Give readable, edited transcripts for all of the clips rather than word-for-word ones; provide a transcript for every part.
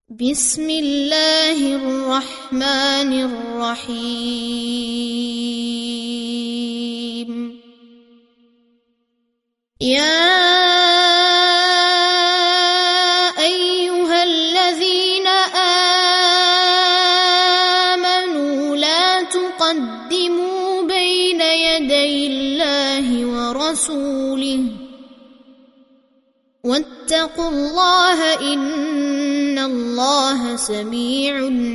بسم الله الرحمن الرحيم يا أيها الذين آمنوا لا تقدموا بين يدي الله ورسوله واتقوا الله إن الله سميع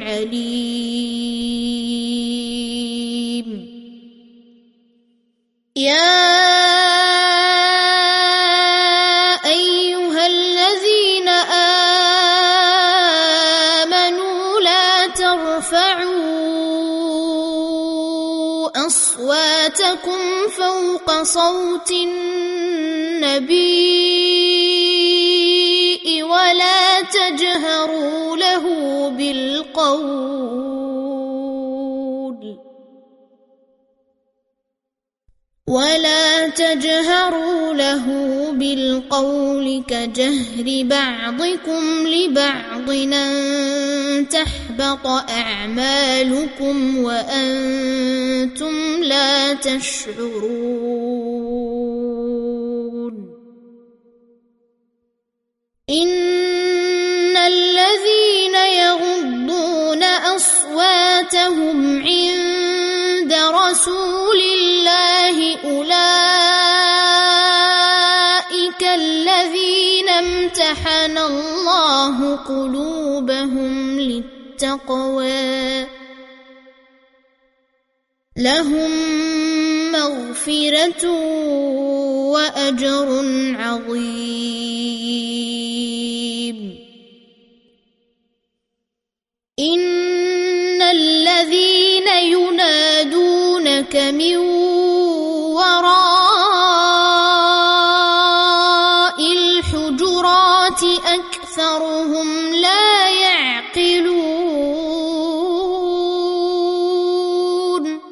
عليم يا أيها الذين آمنوا لا ترفعوا أصواتكم فوق صوت النبي ولا تجهروا له بالقول كجهر بعضكم لبعض أن تحبط أعمالكم وأنتم لا تشعرون إن الذين يغضون أصواتهم عند رسول الله أولئك الذين امتحن الله قلوبهم للتقوى لهم مغفرة وأجر عظيم إن الذين ينادونك من وراء الحجرات أكثرهم لا يعقلون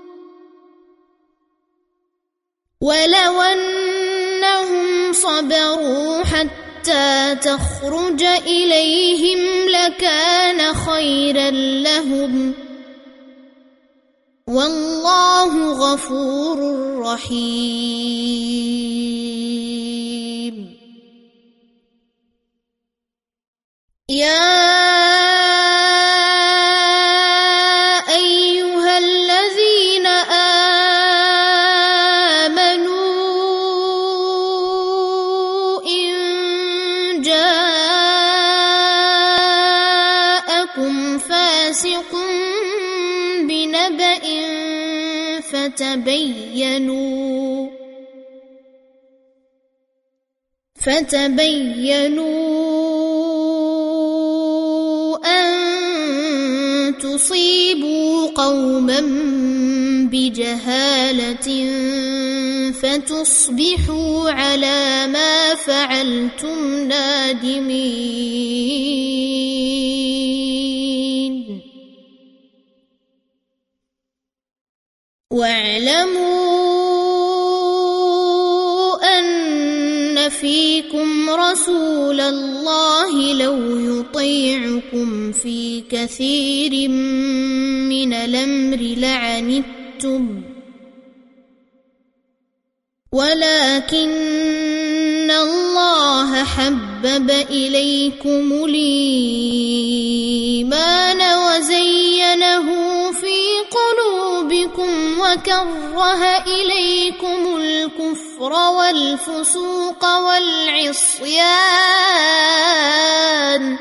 ولو أنهم صبروا حتى تخرج إليهم لكان خيرا لهم والله غفور رحيم يا أيها الذين آمنوا إن جاءكم فاسق بنبأ فتبينوا أن تصيبوا قوما بجهالة فتصبحوا على ما فعلتم نادمين واعلموا أن فيكم رسول الله لو يطيعكم في كثير من الأمر لعنتم ولكن الله حبب إليكم الإيمان وزينه في قلوبكم وكره إليكم الكفر والفسوق والعصيان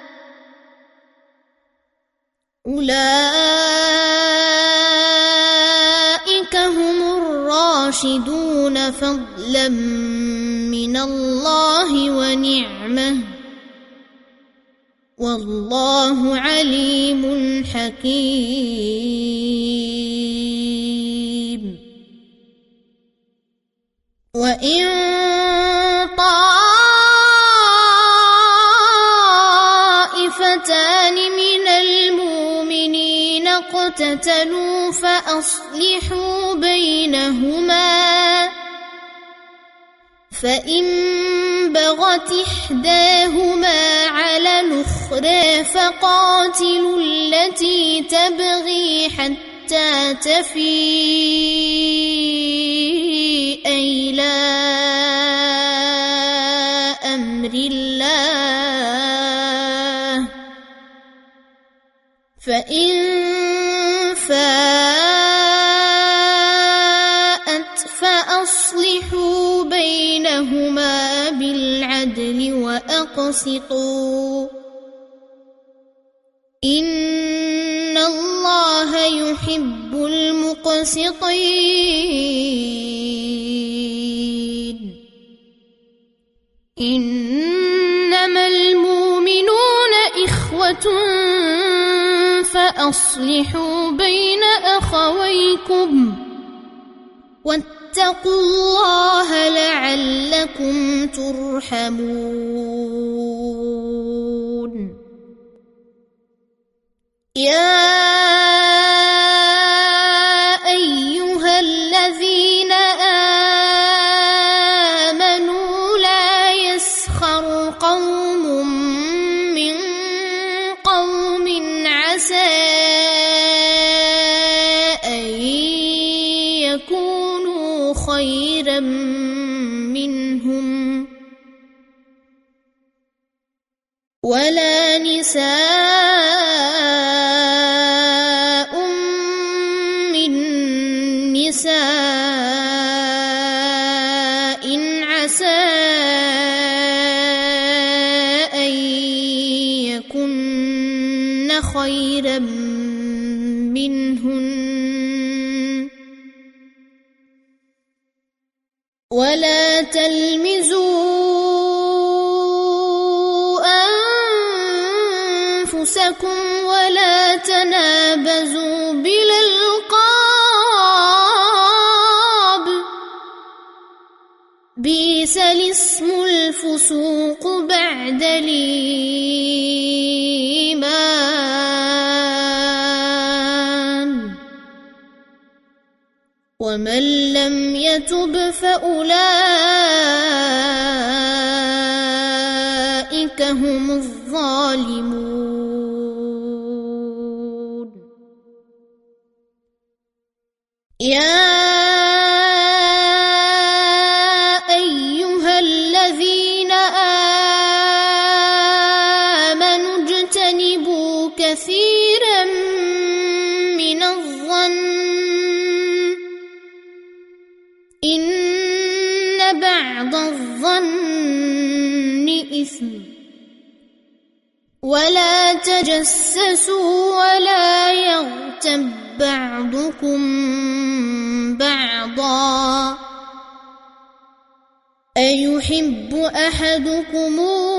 أولئك هم الراشدون فضلا من الله ونعمة والله عليم حكيم وإن طائفتان من المؤمنين اقتتلوا فأصلحوا بينهما فإن بغت إحداهما على الأخرى فقاتلوا التي تبغي حتى تفيء إلى أمر الله، فإن فاءت فأصلحوا بينهما بالعدل وأقسطوا، إن الله يحب المقسطين. إنما المؤمنون إخوة فأصلحوا بين أخويكم واتقوا الله لعلكم ترحمون. يا أيها الذين آمنوا لا يسخر قوم من قوم عسى أن يكونوا خيرا منهم، ولا نساء من نساء عسى أن يكن خيرا منهن، ولا تلمزوا أنفسكم ولا تنابزوا بالألقاب، بئس الاسم الفسوق بعد الإيمان، ومن لم يتب فأولئك هم الظالمون. يا أيها الذين آمنوا اجتنبوا كثيرا من الظن، إن بعض الظن إثم، ولا تجسسوا ولا يغتب بعضكم بعضا، أيحب أحدكم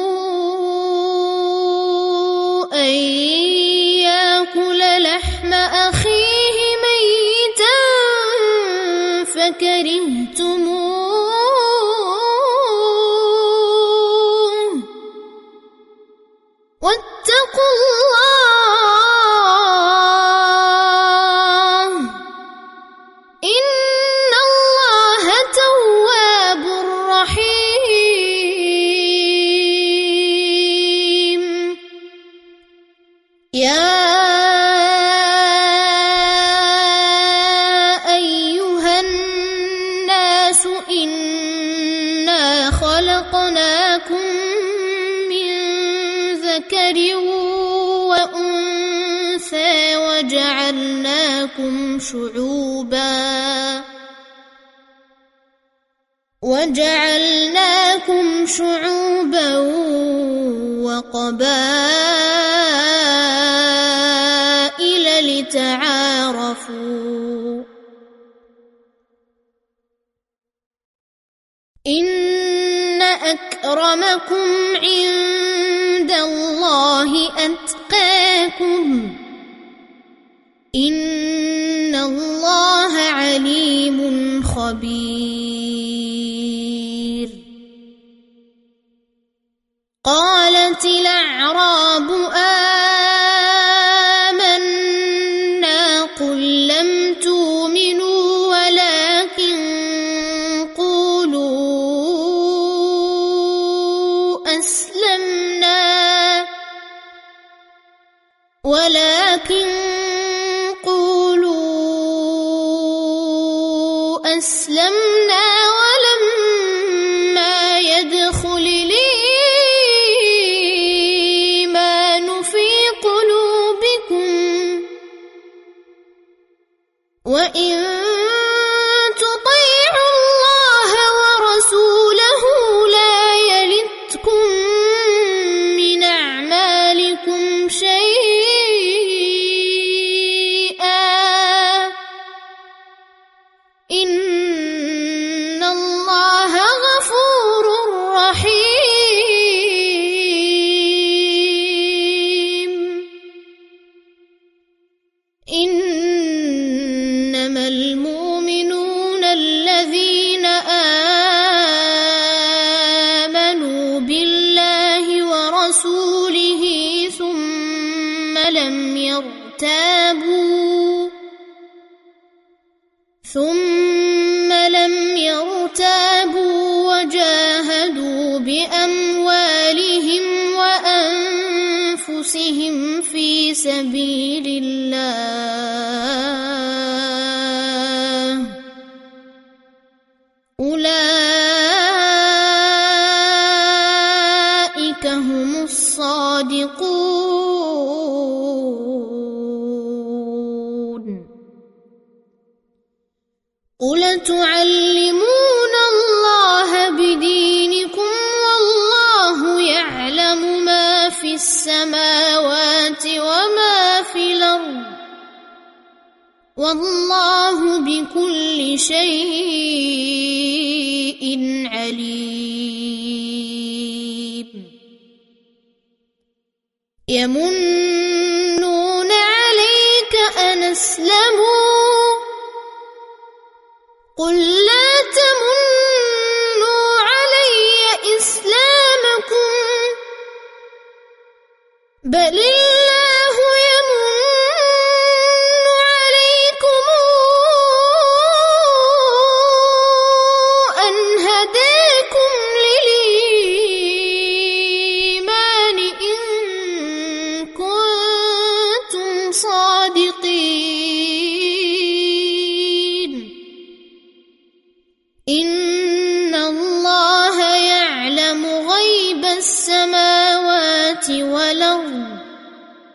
أن يأكل لحم أخيه ميتا فكرهتموه، واتقوا الله إن الله تواب رحيم. يا أيها الناس إنا خلقناكم من ذكر وأنثى وجعلناكم شعوبا وقبائل لتعارفوا، إن أكرمكم عند الله أتقاكم، إن الله عليم خبير. قالت الأعراب آمنا قل لم تؤمنوا ولكن قولوا أسلمنا ولكن قولوا أسلمنا ولما يدخل الإيمان في قلوبكم وإن تطيعوا الله ورسوله لا يلتكم من أعمالكم شيئا إن الله غفور رحيم إنما المؤمنون الذين آمنوا بالله ورسوله ثم لم يرتابوا وجاهدوا بأموالهم وأنفسهم في سبيل الله أولئك هم الصادقون قل تعلمون الله بدينكم والله يعلم ما في السماوات وما في الأرض والله بكل شيء عليم يمنون عليك أن أسلموا قل لا تمنوا علي إسلامكم بل الله يمن عليكم أن هداكم للإيمان إن كنتم صادقين إن الله يعلم غيب السماوات والأرض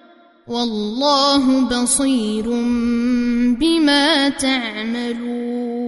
والله بصير بما تعملون